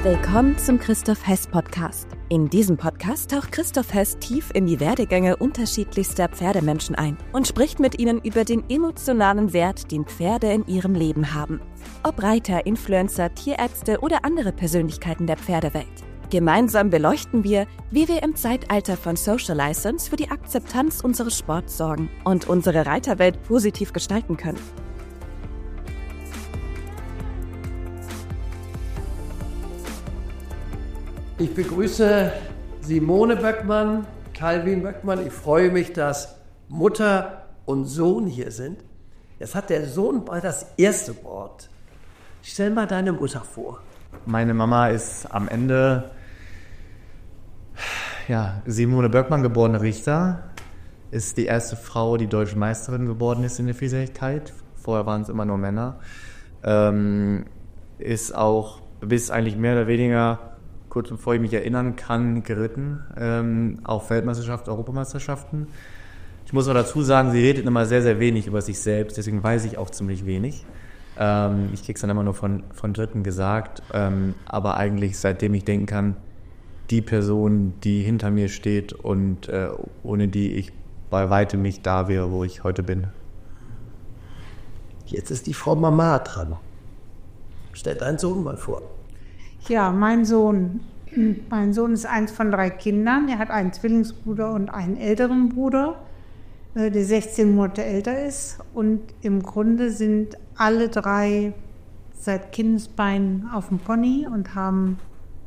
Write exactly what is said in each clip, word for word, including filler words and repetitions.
Willkommen zum Christoph Hess Podcast. In diesem Podcast taucht Christoph Hess tief in die Werdegänge unterschiedlichster Pferdemenschen ein und spricht mit ihnen über den emotionalen Wert, den Pferde in ihrem Leben haben. Ob Reiter, Influencer, Tierärzte oder andere Persönlichkeiten der Pferdewelt. Gemeinsam beleuchten wir, wie wir im Zeitalter von Social License für die Akzeptanz unseres Sports sorgen und unsere Reiterwelt positiv gestalten können. Ich begrüße Simone Böckmann, Calvin Böckmann. Ich freue mich, dass Mutter und Sohn hier sind. Jetzt hat der Sohn bald das erste Wort. Stell mal deine Mutter vor. Meine Mama ist am Ende ja, Simone Böckmann, geborene Richter. Ist die erste Frau, die deutsche Meisterin geworden ist in der Vielseitigkeit. Vorher waren es immer nur Männer. Ähm, ist auch bis eigentlich mehr oder weniger, kurz bevor ich mich erinnern kann, geritten, ähm, auf Weltmeisterschaften, Europameisterschaften. Ich muss auch dazu sagen, sie redet immer sehr, sehr wenig über sich selbst, deswegen weiß ich auch ziemlich wenig. Ähm, ich kriege es dann immer nur von, von Dritten gesagt, ähm, aber eigentlich, seitdem ich denken kann, die Person, die hinter mir steht und äh, ohne die ich bei weitem nicht da wäre, wo ich heute bin. Jetzt ist die Frau Mama dran. Stell deinen Sohn mal vor. Ja, mein Sohn. Mein Sohn ist eins von drei Kindern. Er hat einen Zwillingsbruder und einen älteren Bruder, der sechzehn Monate älter ist. Und im Grunde sind alle drei seit Kindesbeinen auf dem Pony und haben,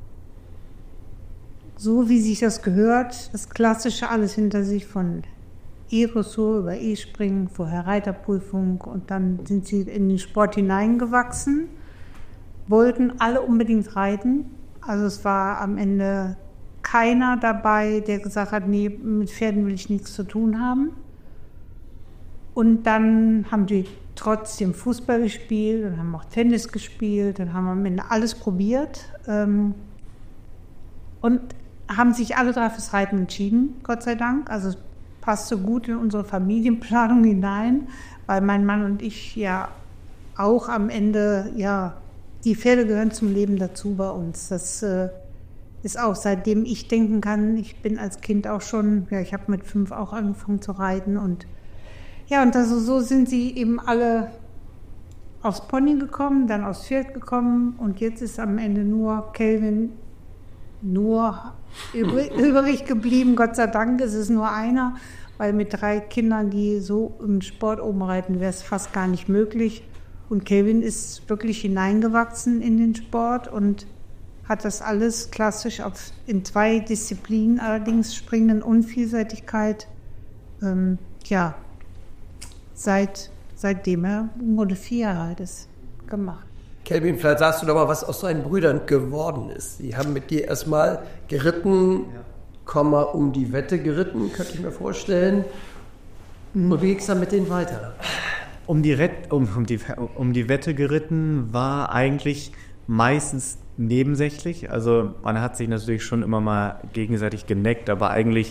so wie sich das gehört, das Klassische alles hinter sich, von E-Dressur über E-Springen, vorher Reiterprüfung, und dann sind sie in den Sport hineingewachsen. Wollten alle unbedingt reiten. Also es war am Ende keiner dabei, der gesagt hat, nee, mit Pferden will ich nichts zu tun haben. Und dann haben die trotzdem Fußball gespielt und haben auch Tennis gespielt und haben am Ende alles probiert. Und haben sich alle drei fürs Reiten entschieden, Gott sei Dank. Also es passte gut in unsere Familienplanung hinein, weil mein Mann und ich ja auch am Ende, ja, die Pferde gehören zum Leben dazu bei uns. Das äh, ist auch, seitdem ich denken kann, ich bin als Kind auch schon, ja, ich habe mit fünf auch angefangen zu reiten. Und ja, und also so sind sie eben alle aufs Pony gekommen, dann aufs Pferd gekommen. Und jetzt ist am Ende nur Calvin nur übrig, übrig geblieben. Gott sei Dank ist es nur einer, weil mit drei Kindern, die so im Sport oben reiten, wäre es fast gar nicht möglich. Und Calvin ist wirklich hineingewachsen in den Sport und hat das alles klassisch auf, in zwei Disziplinen, allerdings Springen und Vielseitigkeit, ähm, ja, seit, seitdem er ungefähr vier Jahre alt ist, gemacht. Calvin, vielleicht sagst du doch mal, was aus deinen Brüdern geworden ist. Die haben mit dir erstmal geritten, ja. Komma, um die Wette geritten, könnte ich mir vorstellen. Mhm. Und wie ging es dann mit denen weiter? Um die, Ret- um, um, die, um die Wette geritten war eigentlich meistens nebensächlich. Also man hat sich natürlich schon immer mal gegenseitig geneckt, aber eigentlich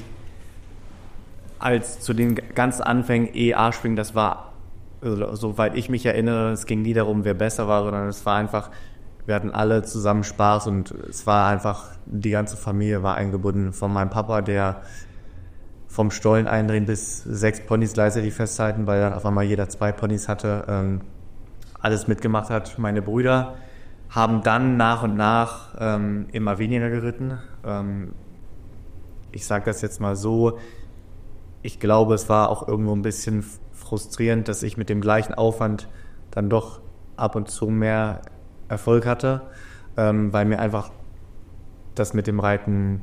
als zu den ganzen Anfängen E A-Springen, das war, also, soweit ich mich erinnere, es ging nie darum, wer besser war, sondern es war einfach, wir hatten alle zusammen Spaß und es war einfach, die ganze Familie war eingebunden. Von meinem Papa, der vom Stollen eindrehen bis sechs Ponys gleichzeitig festhalten, weil dann auf einmal jeder zwei Ponys hatte, ähm, alles mitgemacht hat. Meine Brüder haben dann nach und nach ähm, immer weniger geritten. Ähm, ich sage das jetzt mal so, ich glaube, es war auch irgendwo ein bisschen frustrierend, dass ich mit dem gleichen Aufwand dann doch ab und zu mehr Erfolg hatte, ähm, weil mir einfach das mit dem Reiten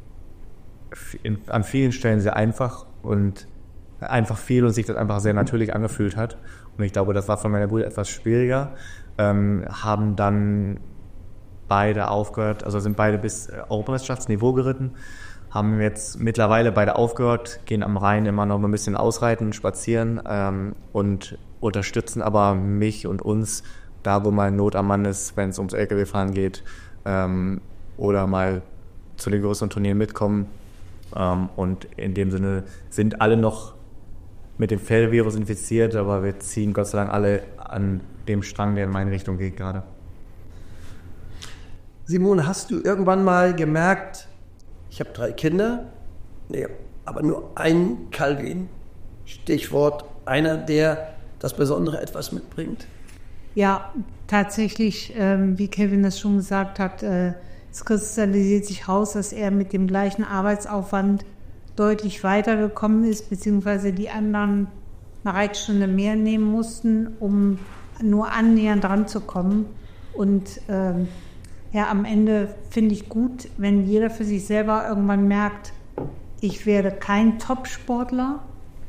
In, an vielen Stellen sehr einfach und einfach viel und sich das einfach sehr natürlich angefühlt hat. Und ich glaube, das war von meiner Brüder etwas schwieriger. Ähm, haben dann beide aufgehört, also sind beide bis Europameisterschaftsniveau geritten, haben jetzt mittlerweile beide aufgehört, gehen am Rhein immer noch ein bisschen ausreiten, spazieren ähm, und unterstützen aber mich und uns da, wo mal Not am Mann ist, wenn es ums L K W-Fahren geht ähm, oder mal zu den größeren Turnieren mitkommen. Um, und in dem Sinne sind alle noch mit dem Pferdevirus infiziert, aber wir ziehen Gott sei Dank alle an dem Strang, der in meine Richtung geht gerade. Simone, hast du irgendwann mal gemerkt, ich habe drei Kinder, nee, aber nur einen Calvin, Stichwort einer, der das besondere etwas mitbringt? Ja, tatsächlich, ähm, wie Kevin das schon gesagt hat, äh, es kristallisiert sich raus, dass er mit dem gleichen Arbeitsaufwand deutlich weitergekommen ist, beziehungsweise die anderen eine Reitstunde mehr nehmen mussten, um nur annähernd dran zu kommen. Und ähm, ja, am Ende finde ich gut, wenn jeder für sich selber irgendwann merkt, ich werde kein Top-Sportler,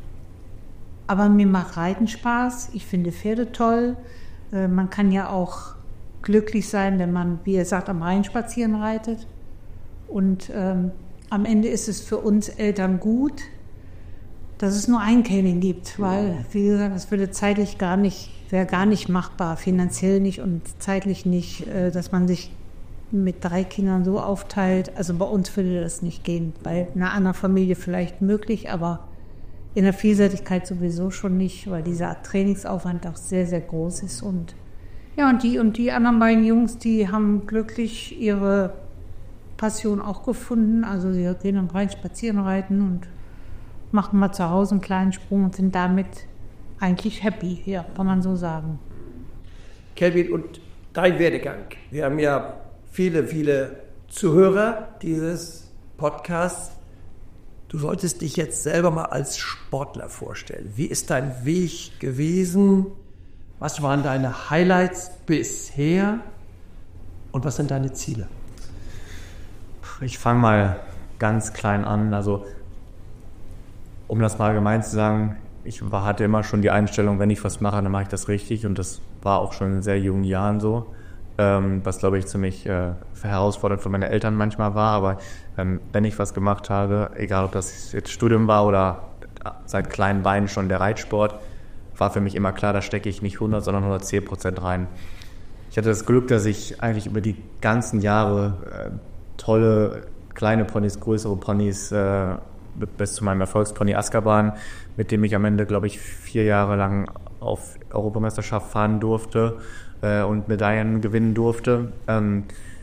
aber mir macht Reiten Spaß, ich finde Pferde toll. Äh, man kann ja auch glücklich sein, wenn man, wie er sagt, am Rhein spazieren reitet. Und ähm, am Ende ist es für uns Eltern gut, dass es nur einen Calvin gibt, weil, wie gesagt, das würde zeitlich gar nicht, wäre gar nicht machbar, finanziell nicht und zeitlich nicht, äh, dass man sich mit drei Kindern so aufteilt. Also bei uns würde das nicht gehen, bei einer anderen Familie vielleicht möglich, aber in der Vielseitigkeit sowieso schon nicht, weil dieser Trainingsaufwand auch sehr, sehr groß ist. Und ja, und die und die anderen beiden Jungs, die haben glücklich ihre Passion auch gefunden. Also sie gehen dann rein spazieren reiten und machen mal zu Hause einen kleinen Sprung und sind damit eigentlich happy, ja, kann man so sagen. Kelvin, und dein Werdegang. Wir haben ja viele, viele Zuhörer dieses Podcasts. Du solltest dich jetzt selber mal als Sportler vorstellen. Wie ist dein Weg gewesen? Was waren deine Highlights bisher? Und was sind deine Ziele? Ich fange mal ganz klein an. Also, um das mal allgemein zu sagen, ich war, hatte immer schon die Einstellung, wenn ich was mache, dann mache ich das richtig. Und das war auch schon in sehr jungen Jahren so. Ähm, was, glaube ich, ziemlich äh, herausfordernd für meine Eltern manchmal war. Aber ähm, wenn ich was gemacht habe, egal ob das jetzt Studium war oder seit kleinen Beinen schon der Reitsport, war für mich immer klar, da stecke ich nicht hundert, sondern hundertzehn Prozent rein. Ich hatte das Glück, dass ich eigentlich über die ganzen Jahre äh, tolle kleine Ponys, größere Ponys, äh, bis zu meinem Erfolgspony Azkaban, mit dem ich am Ende, glaube ich, vier Jahre lang auf Europameisterschaft fahren durfte äh, und Medaillen gewinnen durfte. Ähm,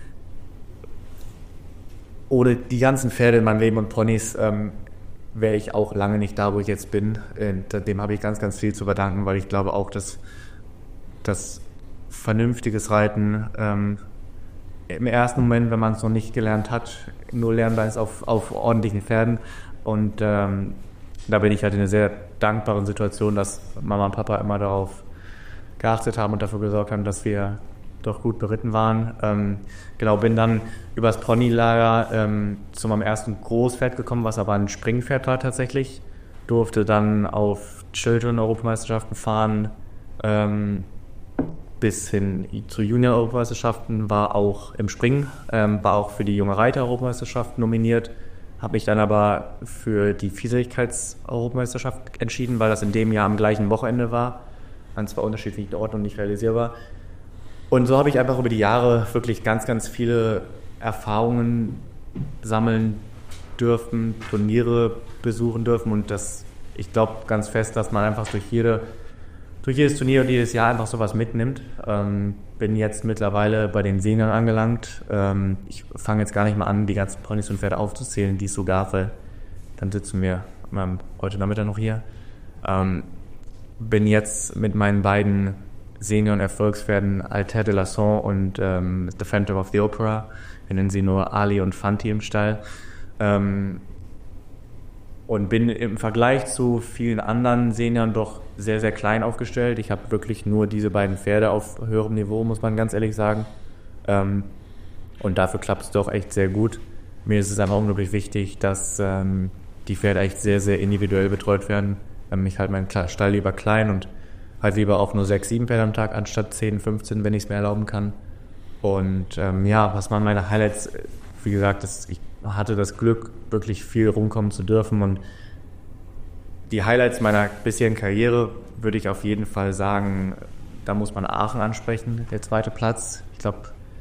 ohne die ganzen Pferde in meinem Leben und Ponys ähm, wäre ich auch lange nicht da, wo ich jetzt bin. Und dem habe ich ganz, ganz viel zu verdanken, weil ich glaube auch, dass, dass vernünftiges Reiten ähm, im ersten Moment, wenn man es noch nicht gelernt hat, nur lernbar ist auf, auf ordentlichen Pferden. Und ähm, da bin ich halt in einer sehr dankbaren Situation, dass Mama und Papa immer darauf geachtet haben und dafür gesorgt haben, dass wir doch gut beritten waren. Ähm, genau, bin dann übers Ponylager ähm, zu meinem ersten Großpferd gekommen, was aber ein Springpferd war tatsächlich. Durfte dann auf Children-Europameisterschaften fahren, ähm, bis hin zu Junior-Europameisterschaften, war auch im Springen, ähm, war auch für die junge Reiter-Europameisterschaft nominiert. Habe mich dann aber für die Vielseitigkeits-Europameisterschaft entschieden, weil das in dem Jahr am gleichen Wochenende war. An zwei unterschiedlichen Orten und nicht realisierbar. Und so habe ich einfach über die Jahre wirklich ganz, ganz viele Erfahrungen sammeln dürfen, Turniere besuchen dürfen. Und das, ich glaube ganz fest, dass man einfach durch, jede, durch jedes Turnier und jedes Jahr einfach sowas mitnimmt. Ähm, bin jetzt mittlerweile bei den Senioren angelangt. Ähm, ich fange jetzt gar nicht mal an, die ganzen Ponys und Pferde aufzuzählen, die es so gab, weil dann sitzen wir ähm, heute Nachmittag noch hier. Ähm, bin jetzt mit meinen beiden Senioren-Erfolgspferden Altair de Lasson und ähm, The Phantom of the Opera, wir nennen sie nur Ali und Fanti im Stall. Ähm, und bin im Vergleich zu vielen anderen Senioren doch sehr, sehr klein aufgestellt. Ich habe wirklich nur diese beiden Pferde auf höherem Niveau, muss man ganz ehrlich sagen. Ähm, und dafür klappt es doch echt sehr gut. Mir ist es einfach unglaublich wichtig, dass ähm, die Pferde echt sehr, sehr individuell betreut werden. Ähm, ich halte meinen Stall lieber klein und halt lieber auf nur sechs, sieben Pferde am Tag, anstatt zehn, fünfzehn, wenn ich es mir erlauben kann. Und ähm, ja, was waren meine Highlights? Wie gesagt, das, ich hatte das Glück, wirklich viel rumkommen zu dürfen. Und die Highlights meiner bisherigen Karriere würde ich auf jeden Fall sagen, da muss man Aachen ansprechen, der zweite Platz. Ich glaube,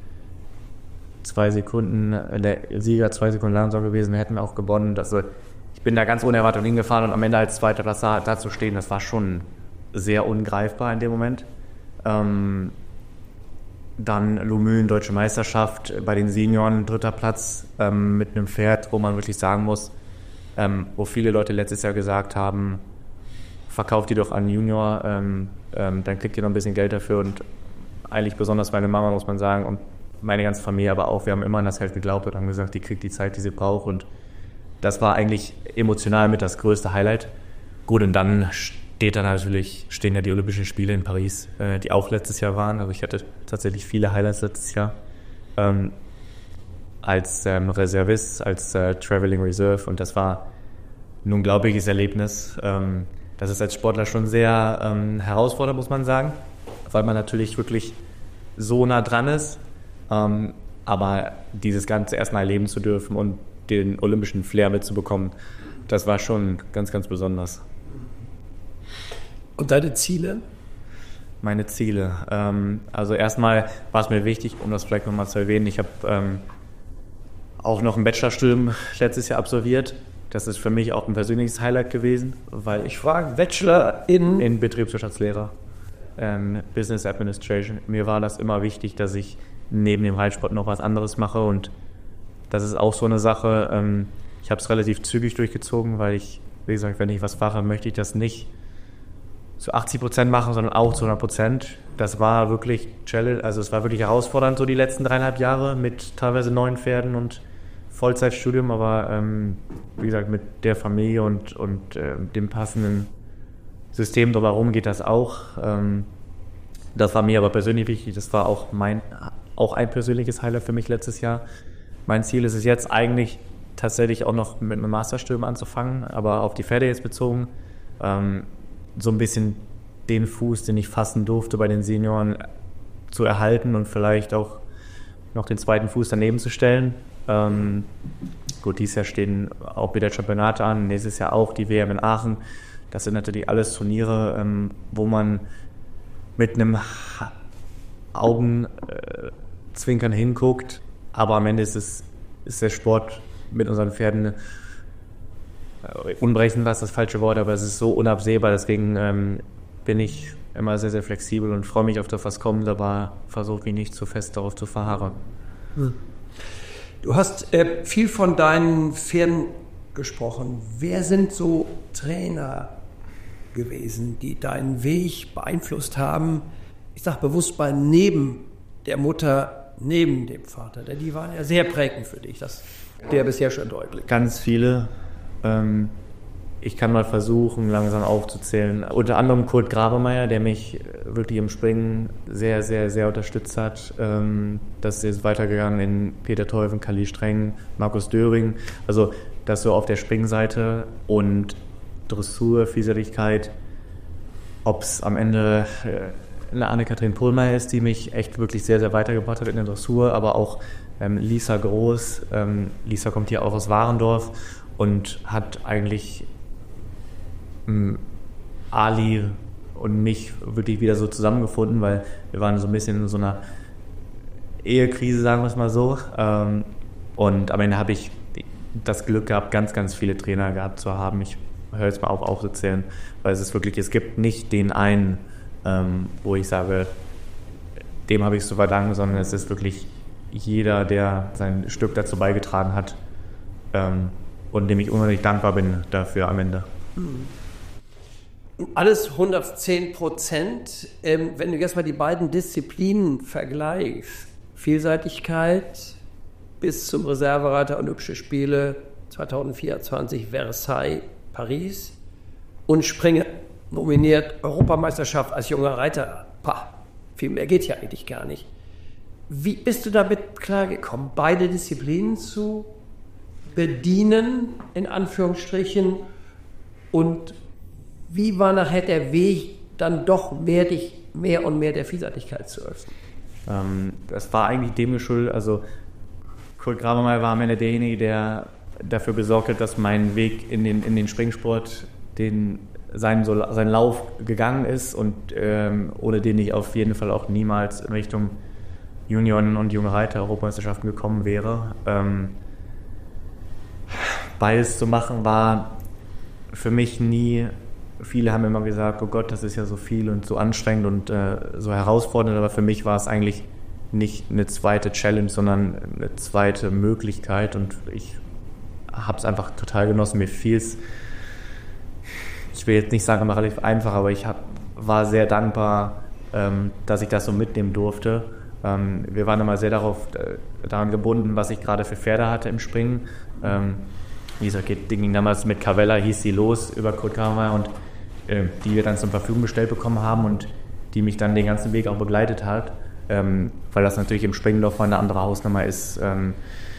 zwei Sekunden, der Sieger zwei Sekunden langsam gewesen, hätten wir auch gewonnen. Also, ich bin da ganz unerwartet hingefahren und am Ende als zweiter Platz da, da zu stehen, das war schon sehr ungreifbar in dem Moment. Ähm, Dann Lumülen, Deutsche Meisterschaft, bei den Senioren dritter Platz ähm, mit einem Pferd, wo man wirklich sagen muss, ähm, wo viele Leute letztes Jahr gesagt haben, verkauft die doch an Junior, ähm, ähm, dann kriegt ihr noch ein bisschen Geld dafür. Und eigentlich besonders meine Mama, muss man sagen, und meine ganze Familie aber auch, wir haben immer an das Pferd geglaubt und haben gesagt, die kriegt die Zeit, die sie braucht. Und das war eigentlich emotional mit das größte Highlight. Gut, und dann steht da natürlich, stehen ja die Olympischen Spiele in Paris, äh, die auch letztes Jahr waren. Also ich hatte tatsächlich viele Highlights letztes Jahr. Ähm, als ähm, Reservist, als äh, Traveling Reserve. Und das war ein unglaubliches Erlebnis. Ähm, das ist als Sportler schon sehr ähm, herausfordernd, muss man sagen, weil man natürlich wirklich so nah dran ist. Ähm, aber dieses Ganze erstmal erleben zu dürfen und den olympischen Flair mitzubekommen, das war schon ganz, ganz besonders. Und deine Ziele? Meine Ziele. Ähm, also erstmal war es mir wichtig, um das vielleicht nochmal zu erwähnen, ich habe ähm, auch noch ein Bachelorstudium letztes Jahr absolviert. Das ist für mich auch ein persönliches Highlight gewesen, weil ich frage, Bachelor in, in Betriebswirtschaftslehre, ähm, Business Administration. Mir war das immer wichtig, dass ich neben dem Reitsport noch was anderes mache, und das ist auch so eine Sache. Ähm, ich habe es relativ zügig durchgezogen, weil ich, wie gesagt, wenn ich was mache, möchte ich das nicht zu achtzig Prozent machen, sondern auch zu hundert Prozent. Das war wirklich Challenge, also es war wirklich herausfordernd, so die letzten dreieinhalb Jahre mit teilweise neun Pferden und Vollzeitstudium, aber ähm, wie gesagt, mit der Familie und, und äh, dem passenden System drumherum geht das auch. Ähm, das war mir aber persönlich wichtig, das war auch mein, auch ein persönliches Highlight für mich letztes Jahr. Mein Ziel ist es jetzt eigentlich tatsächlich auch noch mit einem Masterstudium anzufangen, aber auf die Pferde jetzt bezogen, ähm, so ein bisschen den Fuß, den ich fassen durfte bei den Senioren, zu erhalten und vielleicht auch noch den zweiten Fuß daneben zu stellen. Ähm, gut, dieses Jahr stehen auch wieder Championate an, nächstes Jahr auch die W M in Aachen. Das sind natürlich alles Turniere, ähm, wo man mit einem Augenzwinkern äh, hinguckt, aber am Ende ist es ist der Sport mit unseren Pferden äh, unberechenbar, ist das falsche Wort, aber es ist so unabsehbar, deswegen ähm, bin ich immer sehr, sehr flexibel und freue mich auf das, was kommt, aber versuche mich nicht zu fest darauf zu verharren. Hm. Du hast äh, viel von deinen Pferden gesprochen. Wer sind so Trainer gewesen, die deinen Weg beeinflusst haben? Ich sage bewusst mal neben der Mutter, neben dem Vater, denn die waren ja sehr prägend für dich. Das ist der bisher schon deutlich. Ganz viele. Ähm, ich kann mal versuchen, langsam aufzuzählen. Unter anderem Kurt Gravemeyer, der mich wirklich im Springen sehr, sehr, sehr unterstützt hat. Ähm, das ist weitergegangen in Peter Teufen, Kali Streng, Markus Döring. Also das so auf der Springseite und Dressur, Vielseitigkeit. Ob es am Ende äh, eine Anne-Kathrin Pohlmeier ist, die mich echt wirklich sehr, sehr weitergebracht hat in der Dressur, aber auch ähm, Lisa Groß. Ähm, Lisa kommt hier auch aus Warendorf und hat eigentlich ähm, Ali und mich wirklich wieder so zusammengefunden, weil wir waren so ein bisschen in so einer Ehekrise, sagen wir es mal so. Ähm, und am Ende habe ich das Glück gehabt, ganz, ganz viele Trainer gehabt zu haben. Ich höre jetzt mal auf aufzuzählen, weil es ist wirklich, es gibt nicht den einen, ähm, wo ich sage, dem habe ich es zu verdanken, sondern es ist wirklich jeder, der sein Stück dazu beigetragen hat, ähm, und dem ich unheimlich dankbar bin dafür am Ende. Alles hundertzehn Prozent. Ähm, wenn du jetzt mal die beiden Disziplinen vergleichst, Vielseitigkeit bis zum Reservereiter Olympische Spiele zwanzig vierundzwanzig Versailles, Paris, und Springen nominiert, Europameisterschaft als junger Reiter. Pah, viel mehr geht ja eigentlich gar nicht. Wie bist du damit klargekommen, beide Disziplinen zu bedienen, in Anführungsstrichen, und wie war nachher der Weg, dann doch mehr, dich, mehr und mehr der Vielseitigkeit zu öffnen? Ähm, das war eigentlich dem geschuldet, also Kurt Gravemeyer war am Ende derjenige, der dafür gesorgt hat, dass mein Weg in den, in den Springsport, den, sein, so, sein Lauf gegangen ist, und ähm, ohne den ich auf jeden Fall auch niemals in Richtung Junioren und junge Reiter Europameisterschaften gekommen wäre. Ähm, beides zu machen war für mich nie, viele haben immer gesagt, oh Gott, das ist ja so viel und so anstrengend und äh, so herausfordernd, aber für mich war es eigentlich nicht eine zweite Challenge, sondern eine zweite Möglichkeit und ich habe es einfach total genossen. Mir fiel es, ich will jetzt nicht sagen, immer relativ einfach, aber ich hab, war sehr dankbar, ähm, dass ich das so mitnehmen durfte. Ähm, wir waren immer sehr darauf, äh, daran gebunden, was ich gerade für Pferde hatte im Springen. Ähm, wie gesagt, Ding ging damals mit Cavella, hieß sie los über Kurt Kammer und äh, die wir dann zur Verfügung gestellt bekommen haben und die mich dann den ganzen Weg auch begleitet hat. Ähm, weil das natürlich im Springlauf mal eine andere Hausnummer ist, ähm,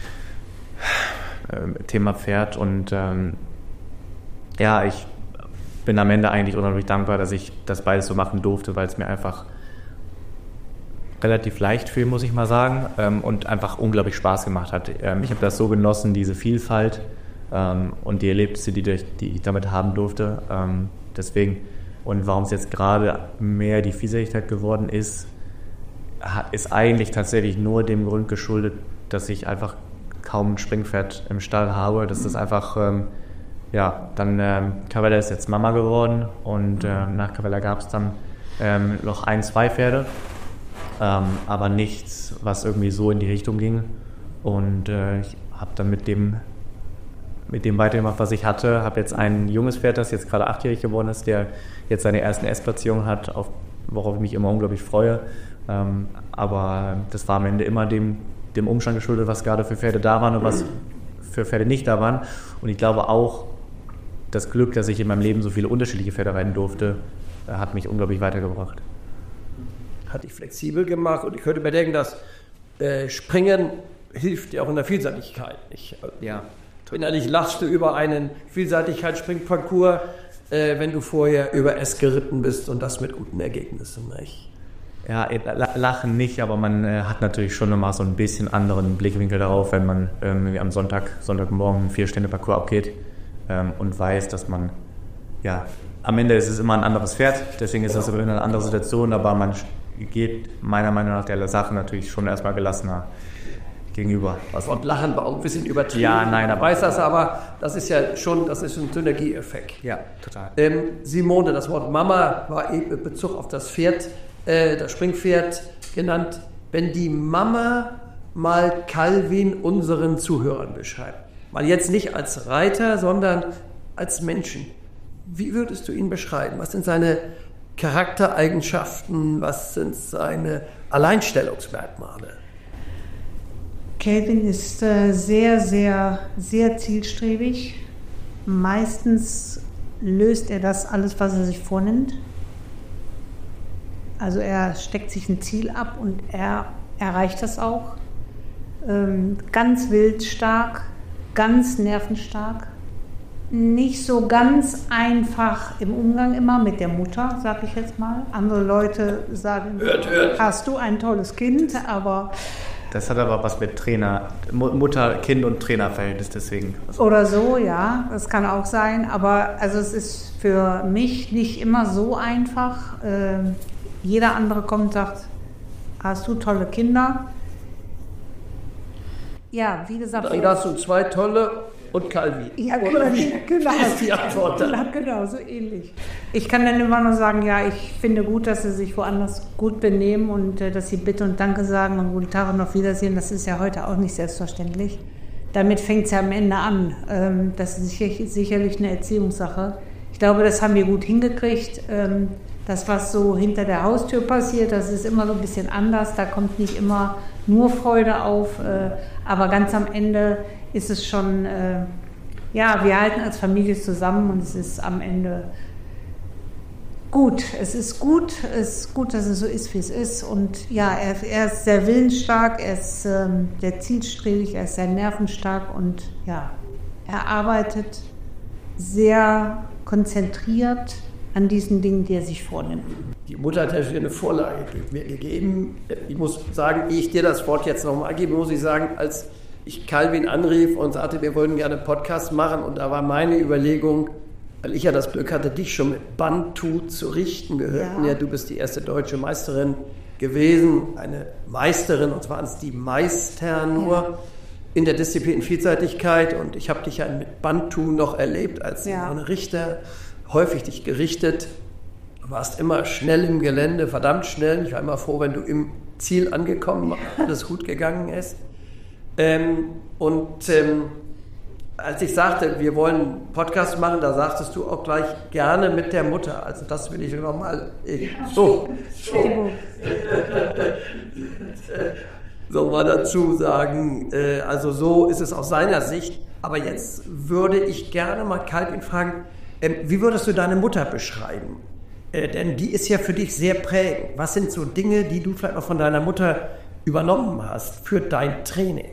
äh, Thema Pferd und ähm, ja, ich bin am Ende eigentlich unheimlich dankbar, dass ich das beides so machen durfte, weil es mir einfach relativ leicht fiel, muss ich mal sagen, ähm, und einfach unglaublich Spaß gemacht hat. Ähm, ich habe das so genossen, diese Vielfalt ähm, und die Erlebnisse, die, durch, die ich damit haben durfte. Ähm, deswegen, und warum es jetzt gerade mehr die Vielseitigkeit geworden ist, ist eigentlich tatsächlich nur dem Grund geschuldet, dass ich einfach kaum ein Springpferd im Stall habe. Das ist einfach, ähm, ja, dann ähm, Cavella ist jetzt Mama geworden und äh, nach Cavella gab es dann ähm, noch ein, zwei Pferde, ähm, aber nichts, was irgendwie so in die Richtung ging. Und äh, ich habe dann mit dem, mit dem weitergemacht, was ich hatte. Habe jetzt ein junges Pferd, das jetzt gerade achtjährig geworden ist, der jetzt seine ersten S-Platzierungen hat, auf, worauf ich mich immer unglaublich freue. Ähm, aber das war am Ende immer dem, dem Umstand geschuldet, was gerade für Pferde da waren und was für Pferde nicht da waren. Und ich glaube auch, das Glück, dass ich in meinem Leben so viele unterschiedliche Pferde reiten durfte, hat mich unglaublich weitergebracht. Hat dich flexibel gemacht und ich könnte mir denken, dass äh, Springen hilft dir auch in der Vielseitigkeit. Ich ja, innerlich lachst du über einen Vielseitigkeitsspringparcours, äh, wenn du vorher über S geritten bist und das mit guten Ergebnissen. Nicht? Ja, lachen nicht, aber man äh, hat natürlich schon immer so ein bisschen anderen Blickwinkel darauf, wenn man ähm, am Sonntag, Sonntagmorgen einen vier-Stände-Parcours abgeht ähm, und weiß, dass man, ja, am Ende ist es immer ein anderes Pferd, deswegen ist das immer eine andere Situation, aber man geht meiner Meinung nach der Sache natürlich schon erstmal gelassener gegenüber. Was und Lachen war auch ein bisschen übertrieben. Ja, nein, aber weiß das, aber das ist ja schon, das ist ein Synergieeffekt. Ja, total. Ähm, Simone, das Wort Mama war in Bezug auf das Pferd, äh, das Springpferd genannt. Wenn die Mama mal Calvin unseren Zuhörern beschreibt, mal jetzt nicht als Reiter, sondern als Menschen, wie würdest du ihn beschreiben? Was sind seine Charaktereigenschaften? Was sind seine Alleinstellungsmerkmale? Calvin ist äh, sehr, sehr, sehr zielstrebig. Meistens löst er das alles, was er sich vornimmt. Also er steckt sich ein Ziel ab und er erreicht das auch. Ähm, ganz wildstark, ganz nervenstark. Nicht so ganz einfach im Umgang immer mit der Mutter, sag ich jetzt mal. Andere Leute sagen, hört, hört. Hast du ein tolles Kind, aber... Das hat aber was mit Trainer, Mutter, Kind und Trainerverhältnis, deswegen. Oder so, ja, das kann auch sein. Aber also es ist für mich nicht immer so einfach. Äh, jeder andere kommt und sagt, hast du tolle Kinder? Ja, wie gesagt. Dann hast du zwei tolle und Calvin. Ja, genau. genau. Ist die Antwort dann. Ja, genau, so ähnlich. Ich kann dann immer nur sagen, ja, ich finde gut, dass sie sich woanders gut benehmen und äh, dass sie Bitte und Danke sagen und guten Tag und auf Wiedersehen. Das ist ja heute auch nicht selbstverständlich. Damit fängt es ja am Ende an. Ähm, das ist sicher, sicherlich eine Erziehungssache. Ich glaube, das haben wir gut hingekriegt. Ähm, das, was so hinter der Haustür passiert, das ist immer so ein bisschen anders. Da kommt nicht immer nur Freude auf, äh, aber ganz am Ende ist es schon, äh, ja, wir halten als Familie zusammen und es ist am Ende gut. Es ist gut, es ist gut, dass es so ist, wie es ist. Und ja, er, er ist sehr willensstark, er ist ähm, sehr zielstrebig, er ist sehr nervenstark und ja, er arbeitet sehr konzentriert an diesen Dingen, die er sich vornimmt. Die Mutter hat ja eine Vorlage mir gegeben. Ich muss sagen, ehe ich dir das Wort jetzt nochmal gebe, muss ich sagen, als ich Calvin anrief und sagte, wir wollen gerne einen Podcast machen und da war meine Überlegung, weil ich ja das Glück hatte, dich schon mit Bantu zu richten. Wir hörten ja, ja du bist die erste deutsche Meisterin gewesen, eine Meisterin, und zwar waren es die Meister nur ja. in der Disziplin Vielseitigkeit, und ich habe dich ja mit Bantu noch erlebt als ja. Richter, häufig dich gerichtet. Du warst immer schnell im Gelände, verdammt schnell. Ich war immer froh, wenn du im Ziel angekommen warst, alles gut gegangen ist. Ähm, und ähm, als ich sagte, wir wollen einen Podcast machen, da sagtest du auch gleich gerne mit der Mutter. Also das will ich nochmal so, so, so mal dazu sagen. Äh, also so ist es aus seiner Sicht. Aber jetzt würde ich gerne mal Calvin fragen, äh, wie würdest du deine Mutter beschreiben? Äh, denn die ist ja für dich sehr prägend. Was sind so Dinge, die du vielleicht auch von deiner Mutter übernommen hast für dein Training?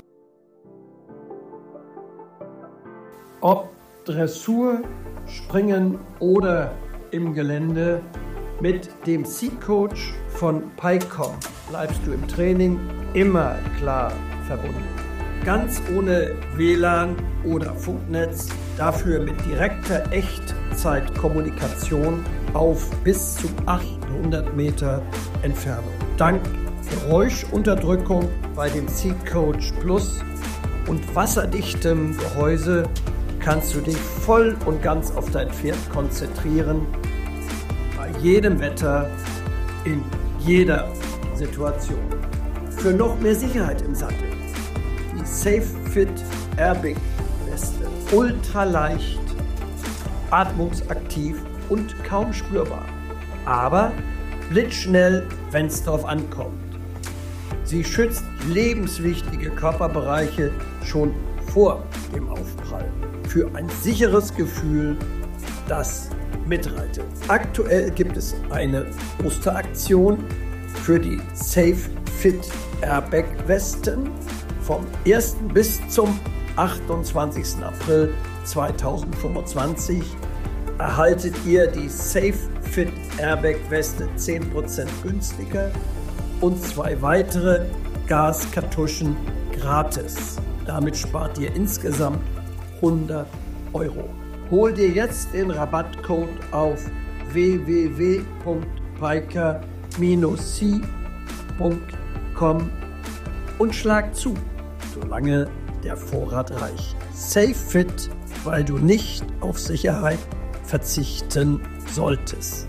Ob Dressur, Springen oder im Gelände, mit dem Seat-Coach von PyCom bleibst du im Training immer klar verbunden. Ganz ohne W L A N oder Funknetz, dafür mit direkter Echtzeitkommunikation auf bis zu achthundert Meter Entfernung. Dank Geräuschunterdrückung bei dem Seat-Coach Plus und wasserdichtem Gehäuse kannst du dich voll und ganz auf dein Pferd konzentrieren, bei jedem Wetter, in jeder Situation. Für noch mehr Sicherheit im Sattel, die SafeFit Airbag Weste, ultraleicht, atmungsaktiv und kaum spürbar, aber blitzschnell, wenn es drauf ankommt. Sie schützt lebenswichtige Körperbereiche schon vor dem Aufprall. Für ein sicheres Gefühl, das mitreitet. Aktuell gibt es eine Osteraktion für die SafeFit Airbag Westen. Vom ersten bis zum achtundzwanzigsten April zweitausendfünfundzwanzig erhaltet ihr die SafeFit Airbag Weste zehn Prozent günstiger und zwei weitere Gaskartuschen gratis. Damit spart ihr insgesamt hundert Euro. Hol dir jetzt den Rabattcode auf w w w punkt piker Bindestrich c punkt com und schlag zu, solange der Vorrat reicht. SafeFit, weil du nicht auf Sicherheit verzichten solltest.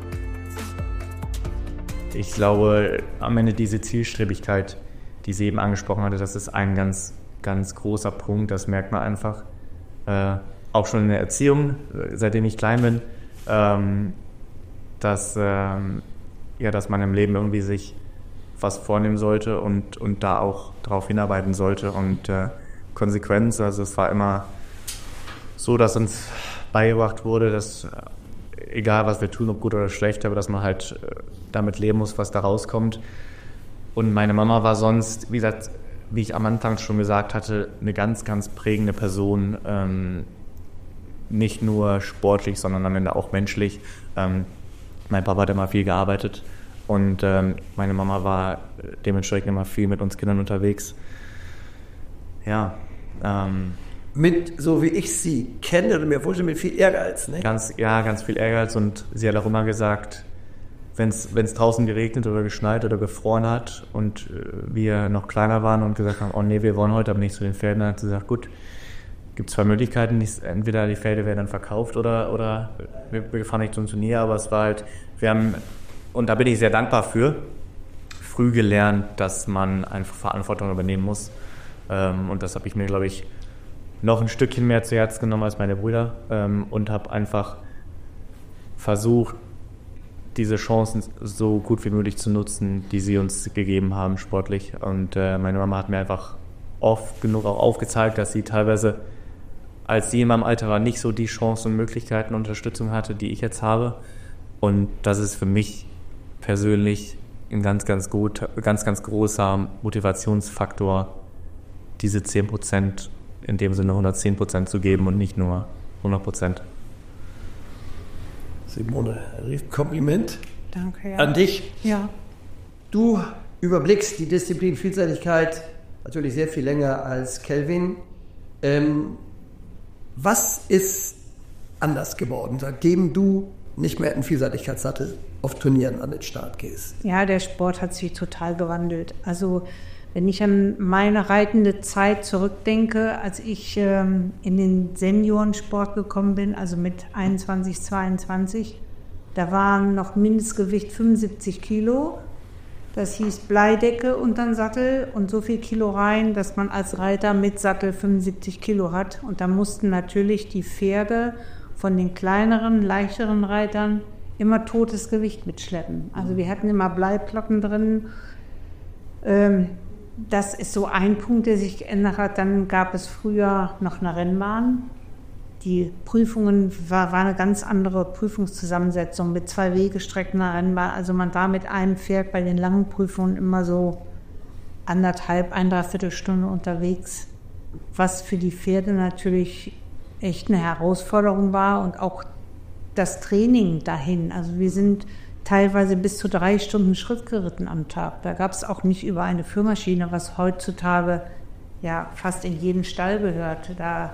Ich glaube, am Ende diese Zielstrebigkeit, die sie eben angesprochen hatte, das ist ein ganz, ganz großer Punkt. Das merkt man einfach. Äh, auch schon in der Erziehung, seitdem ich klein bin, ähm, dass, ähm, ja, dass man im Leben irgendwie sich was vornehmen sollte und, und da auch drauf hinarbeiten sollte. Und äh, Konsequenz, also es war immer so, dass uns beigebracht wurde, dass äh, egal was wir tun, ob gut oder schlecht, aber dass man halt äh, damit leben muss, was da rauskommt. Und meine Mama war sonst, wie gesagt, wie ich am Anfang schon gesagt hatte, eine ganz, ganz prägende Person, ähm, nicht nur sportlich, sondern am Ende auch menschlich. Ähm, mein Papa hat immer viel gearbeitet und ähm, meine Mama war dementsprechend immer viel mit uns Kindern unterwegs. Ja. Ähm, mit, so wie ich sie kenne, mir wurde mit viel Ehrgeiz, ne? Ganz, ja, ganz viel Ehrgeiz und sie hat auch immer gesagt, wenn es draußen geregnet oder geschneit oder gefroren hat und äh, wir noch kleiner waren und gesagt haben, oh nee, wir wollen heute aber nicht zu den Pferden, dann hat sie gesagt, gut, gibt es zwei Möglichkeiten, entweder die Pferde werden dann verkauft oder, oder wir, wir fahren nicht zum Turnier, aber es war halt, wir haben, und da bin ich sehr dankbar für, früh gelernt, dass man einfach Verantwortung übernehmen muss. Ähm, und das habe ich mir, glaube ich, noch ein Stückchen mehr zu Herzen genommen als meine Brüder ähm, und habe einfach versucht, diese Chancen so gut wie möglich zu nutzen, die sie uns gegeben haben, sportlich. Und äh, meine Mama hat mir einfach oft genug auch aufgezeigt, dass sie teilweise, als sie in meinem Alter war, nicht so die Chancen und Möglichkeiten und Unterstützung hatte, die ich jetzt habe. Und das ist für mich persönlich ein ganz, ganz gut, ganz, ganz großer Motivationsfaktor, diese zehn Prozent, in dem Sinne hundertzehn Prozent zu geben und nicht nur hundert Prozent. Simone, ein Kompliment. Danke, ja. An dich. Ja. Du überblickst die Disziplin Vielseitigkeit natürlich sehr viel länger als Calvin. Ähm, was ist anders geworden, seitdem du nicht mehr in Vielseitigkeitssattel auf Turnieren an den Start gehst? Ja, der Sport hat sich total gewandelt. Also wenn ich an meine reitende Zeit zurückdenke, als ich ähm, in den Seniorensport gekommen bin, also mit einundzwanzig, zweiundzwanzig, Da waren noch Mindestgewicht fünfundsiebzig Kilo. Das hieß Bleidecke unter den Sattel und so viel Kilo rein, dass man als Reiter mit Sattel fünfundsiebzig Kilo hat. Und da mussten natürlich die Pferde von den kleineren, leichteren Reitern immer totes Gewicht mitschleppen. Also wir hatten immer Bleiplatten drin. Ähm, das ist so ein Punkt, der sich geändert hat. Dann gab es früher noch eine Rennbahn. Die Prüfungen war, war eine ganz andere Prüfungszusammensetzung mit zwei Wegestrecken einer Rennbahn. Also man war mit einem Pferd bei den langen Prüfungen immer so anderthalb, ein Dreiviertelstunde unterwegs, was für die Pferde natürlich echt eine Herausforderung war und auch das Training dahin. Also wir sind teilweise bis zu drei Stunden Schritt geritten am Tag. Da gab es auch nicht über eine Führmaschine, was heutzutage ja fast in jeden Stall gehört. Da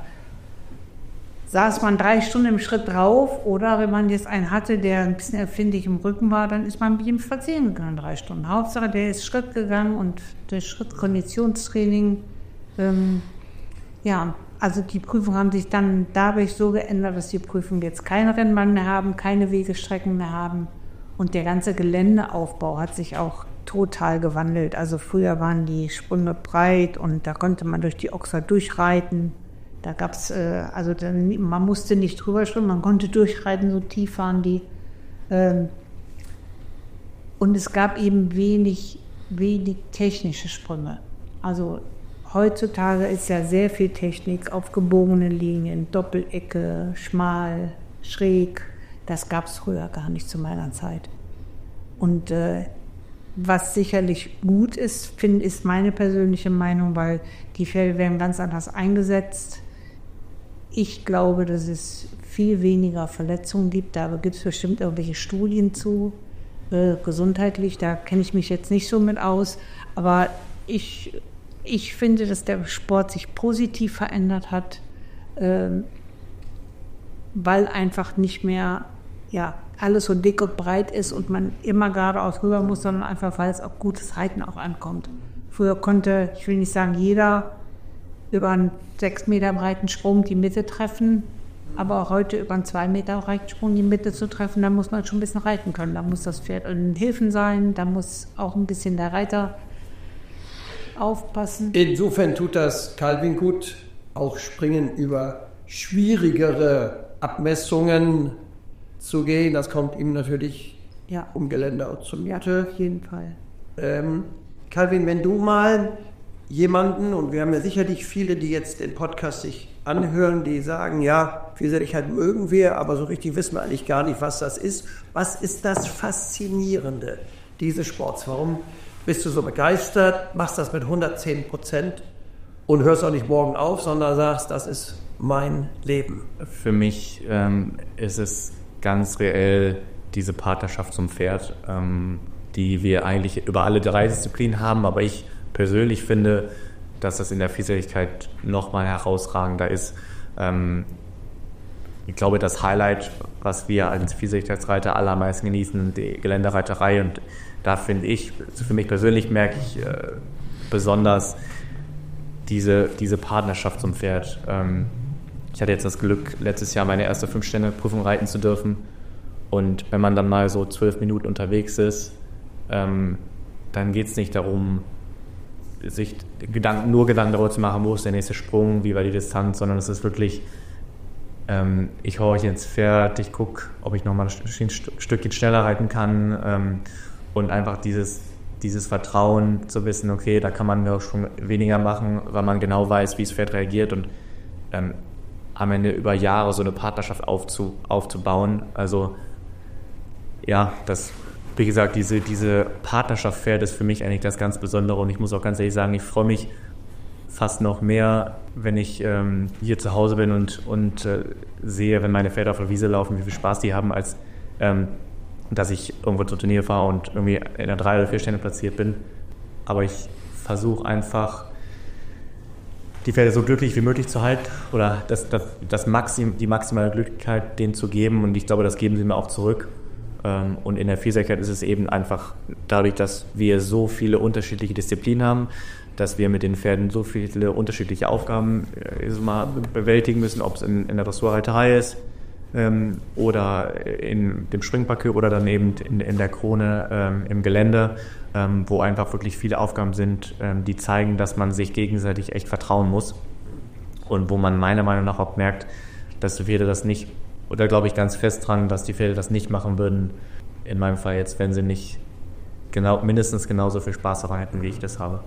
saß man drei Stunden im Schritt drauf oder wenn man jetzt einen hatte, der ein bisschen erfindlich im Rücken war, dann ist man mit ihm spazieren gegangen, drei Stunden. Hauptsache, der ist Schritt gegangen und durch Schrittkonditionstraining, ähm, ja, also die Prüfungen haben sich dann dadurch so geändert, dass die Prüfungen jetzt keine Rennbahn mehr haben, keine Wegestrecken mehr haben und der ganze Geländeaufbau hat sich auch total gewandelt. Also früher waren die Sprünge breit und da konnte man durch die Ochser durchreiten. Da gab es, äh, also dann, man musste nicht drüber schwimmen, man konnte durchreiten, so tief waren die. Ähm, und es gab eben wenig, wenig technische Sprünge. Also heutzutage ist ja sehr viel Technik auf gebogenen Linien, Doppelecke, schmal, schräg. Das gab es früher gar nicht zu meiner Zeit. Und äh, was sicherlich gut ist, finde, ist meine persönliche Meinung, weil die Pferde werden ganz anders eingesetzt. Ich glaube, dass es viel weniger Verletzungen gibt. Da gibt es bestimmt irgendwelche Studien zu, äh, gesundheitlich. Da kenne ich mich jetzt nicht so mit aus. Aber ich, ich finde, dass der Sport sich positiv verändert hat, äh, weil einfach nicht mehr ja, alles so dick und breit ist und man immer geradeaus rüber muss, sondern einfach, weil es auf gutes Reiten auch ankommt. Früher konnte, ich will nicht sagen jeder, über einen sechs Meter breiten Sprung die Mitte treffen, aber auch heute über einen zwei Meter breiten Sprung die Mitte zu treffen, da muss man schon ein bisschen reiten können. Da muss das Pferd in Hilfen sein, da muss auch ein bisschen der Reiter aufpassen. Insofern tut das Calvin gut, auch Springen über schwierigere Abmessungen zu gehen. Das kommt ihm natürlich ja. um Gelände auch zugute. Ja, auf jeden Fall. Ähm, Calvin, wenn du mal jemanden, und wir haben ja sicherlich viele, die jetzt den Podcast sich anhören, die sagen, ja, Vielseitigkeit mögen wir, aber so richtig wissen wir eigentlich gar nicht, was das ist. Was ist das Faszinierende dieses Sports? Warum bist du so begeistert, machst das mit hundertzehn Prozent und hörst auch nicht morgen auf, sondern sagst, das ist mein Leben? Für mich ähm, ist es ganz reell diese Partnerschaft zum Pferd, ähm, die wir eigentlich über alle drei Disziplinen haben, aber ich persönlich finde, dass das in der Vielseitigkeit noch mal herausragender ist. Ähm, ich glaube, das Highlight, was wir als Vielseitigkeitsreiter allermeisten genießen, die Geländereiterei, und da finde ich, für mich persönlich merke ich äh, besonders diese, diese Partnerschaft zum Pferd. Ähm, ich hatte jetzt das Glück, letztes Jahr meine erste Fünf-Sterne-Prüfung reiten zu dürfen, und wenn man dann mal so zwölf Minuten unterwegs ist, ähm, dann geht es nicht darum, sich Gedanken, nur Gedanken darüber zu machen, wo ist der nächste Sprung, wie war die Distanz, sondern es ist wirklich, ähm, ich horche ins Pferd, ich gucke, ob ich nochmal ein Stückchen schneller reiten kann, ähm, und einfach dieses, dieses Vertrauen zu wissen, okay, da kann man schon weniger machen, weil man genau weiß, wie das Pferd reagiert, und ähm, am Ende über Jahre so eine Partnerschaft aufzu, aufzubauen. Also ja, das, wie gesagt, diese, diese Partnerschaft Pferd ist für mich eigentlich das ganz Besondere, und ich muss auch ganz ehrlich sagen, ich freue mich fast noch mehr, wenn ich ähm, hier zu Hause bin und, und äh, sehe, wenn meine Pferde auf der Wiese laufen, wie viel Spaß die haben, als ähm, dass ich irgendwo zum Turnier fahre und irgendwie in der drei oder vier Sterne platziert bin. Aber ich versuche einfach, die Pferde so glücklich wie möglich zu halten oder das, das, das Maxim, die maximale Glücklichkeit denen zu geben, und ich glaube, das geben sie mir auch zurück. Und in der Vielseitigkeit ist es eben einfach dadurch, dass wir so viele unterschiedliche Disziplinen haben, dass wir mit den Pferden so viele unterschiedliche Aufgaben äh, mal bewältigen müssen, ob es in, in der Dressurreiterei ist, ähm, oder in dem Springparcours oder daneben in, in der Krone ähm, im Gelände, ähm, wo einfach wirklich viele Aufgaben sind, ähm, die zeigen, dass man sich gegenseitig echt vertrauen muss und wo man meiner Meinung nach auch merkt, dass die Pferde das nicht, oder glaube ich ganz fest dran, dass die Pferde das nicht machen würden, in meinem Fall jetzt, wenn sie nicht genau, mindestens genauso viel Spaß daran hätten, wie ich das habe.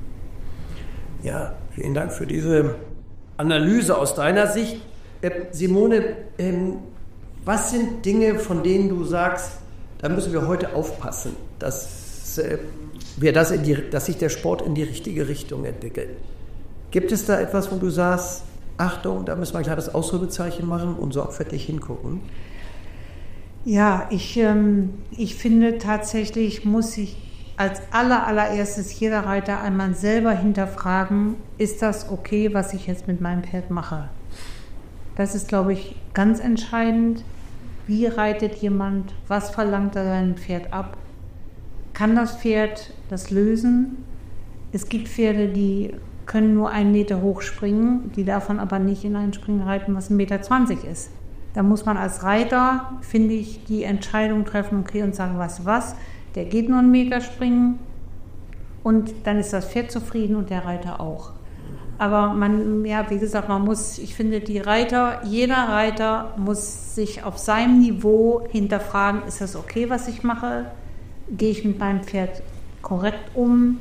Ja, vielen Dank für diese Analyse aus deiner Sicht. Äh, Simone, ähm, was sind Dinge, von denen du sagst, da müssen wir heute aufpassen, dass, äh, wir das in die, dass sich der Sport in die richtige Richtung entwickelt? Gibt es da etwas, wo du sagst, Achtung, da müssen wir ein kleines Ausrufezeichen machen und sorgfältig hingucken? Ja, ich, ähm, ich finde tatsächlich, muss sich als aller, allererstes jeder Reiter einmal selber hinterfragen, ist das okay, was ich jetzt mit meinem Pferd mache? Das ist, glaube ich, ganz entscheidend. Wie reitet jemand? Was verlangt er seinem Pferd ab? Kann das Pferd das lösen? Es gibt Pferde, die können nur einen Meter hoch springen, die davon aber nicht in ein Springen reiten, was ein Meter zwanzig ist. Da muss man als Reiter, finde ich, die Entscheidung treffen, okay, und sagen, weißt du was, der geht nur einen Meter springen und dann ist das Pferd zufrieden und der Reiter auch. Aber man, ja, wie gesagt, man muss, ich finde, die Reiter, jeder Reiter muss sich auf seinem Niveau hinterfragen, ist das okay, was ich mache? Gehe ich mit meinem Pferd korrekt um?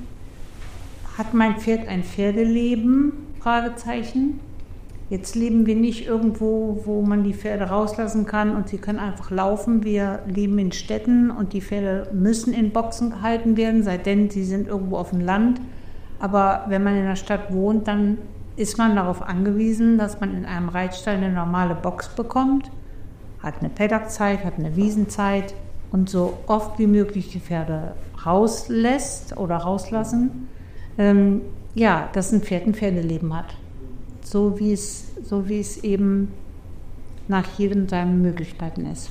Hat mein Pferd ein Pferdeleben? Fragezeichen. Jetzt leben wir nicht irgendwo, wo man die Pferde rauslassen kann und sie können einfach laufen. Wir leben in Städten und die Pferde müssen in Boxen gehalten werden, sei denn sie sind irgendwo auf dem Land. Aber wenn man in der Stadt wohnt, dann ist man darauf angewiesen, dass man in einem Reitstall eine normale Box bekommt, hat eine Paddockzeit, hat eine Wiesenzeit und so oft wie möglich die Pferde rauslässt oder rauslassen. Ähm, ja, dass ein Pferd ein Pferdeleben hat. So wie es, so wie es eben nach jedem seinen Möglichkeiten ist.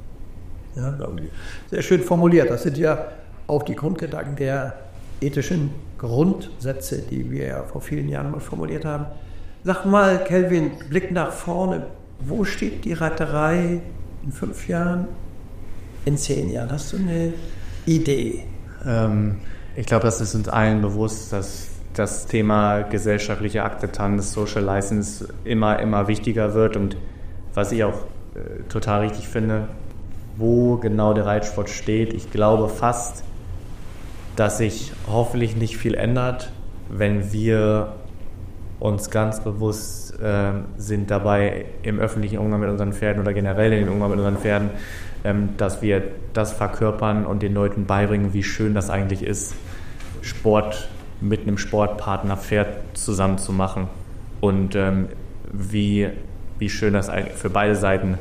Ja, sehr schön formuliert. Das sind ja auch die Grundgedanken der ethischen Grundsätze, die wir ja vor vielen Jahren mal formuliert haben. Sag mal, Kelvin, Blick nach vorne. Wo steht die Reiterei in fünf Jahren, in zehn Jahren? Hast du eine Idee? Ähm, ich glaube, das ist uns allen bewusst, dass das Thema gesellschaftliche Akzeptanz, Social License immer, immer wichtiger wird. Und was ich auch äh, total richtig finde, wo genau der Reitsport steht, ich glaube fast, dass sich hoffentlich nicht viel ändert, wenn wir uns ganz bewusst äh, sind dabei im öffentlichen Umgang mit unseren Pferden oder generell in dem Umgang mit unseren Pferden, ähm, dass wir das verkörpern und den Leuten beibringen, wie schön das eigentlich ist, Sport mit einem Sportpartner Pferd zusammen zu machen und ähm, wie, wie schön das für beide Seiten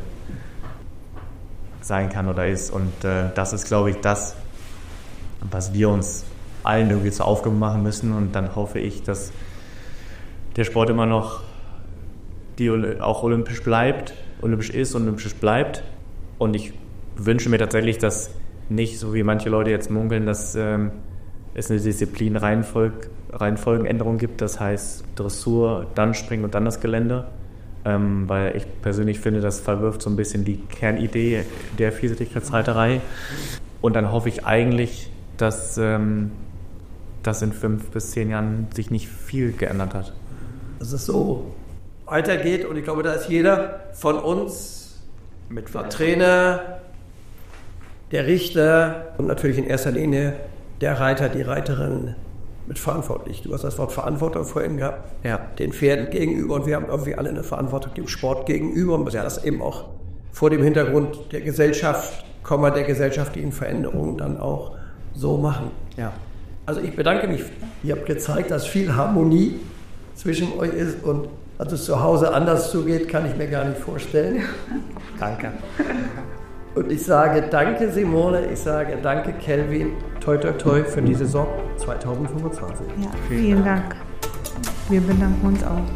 sein kann oder ist. Und äh, das ist, glaube ich, das, was wir uns allen irgendwie zur Aufgabe machen müssen. Und dann hoffe ich, dass der Sport immer noch die auch olympisch bleibt, olympisch ist und olympisch bleibt. Und ich wünsche mir tatsächlich, dass nicht, so wie manche Leute jetzt munkeln, dass ähm, es eine Disziplin-Reihenfolgenänderung gibt, das heißt Dressur, dann Springen und dann das Gelände, ähm, weil ich persönlich finde, das verwirft so ein bisschen die Kernidee der Vielseitigkeitsreiterei. Und dann hoffe ich eigentlich, dass ähm, das in fünf bis zehn Jahren sich nicht viel geändert hat. Dass es so weitergeht und ich glaube, da ist jeder von uns, mit der Trainer, der Richter und natürlich in erster Linie der Reiter, die Reiterin mit verantwortlich. Du hast das Wort Verantwortung vorhin gehabt, ja. Den Pferden gegenüber und wir haben irgendwie alle eine Verantwortung dem Sport gegenüber und ja, das eben auch vor dem Hintergrund der Gesellschaft, der gesellschaftlichen Veränderungen dann auch so machen. Ja. Also ich bedanke mich, ihr habt gezeigt, dass viel Harmonie zwischen euch ist und dass es zu Hause anders zugeht, kann ich mir gar nicht vorstellen. Danke. Und ich sage danke Simone, ich sage danke Kelvin, toi toi toi für die Saison zwanzig fünfundzwanzig. Ja, vielen Dank. Wir bedanken uns auch.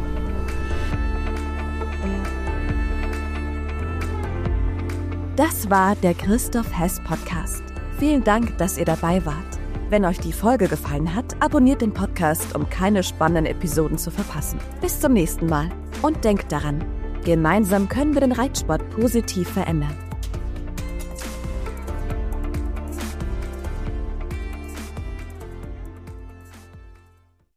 Das war der Christoph Hess Podcast. Vielen Dank, dass ihr dabei wart. Wenn euch die Folge gefallen hat, abonniert den Podcast, um keine spannenden Episoden zu verpassen. Bis zum nächsten Mal und denkt daran, Gemeinsam können wir den Reitsport positiv verändern.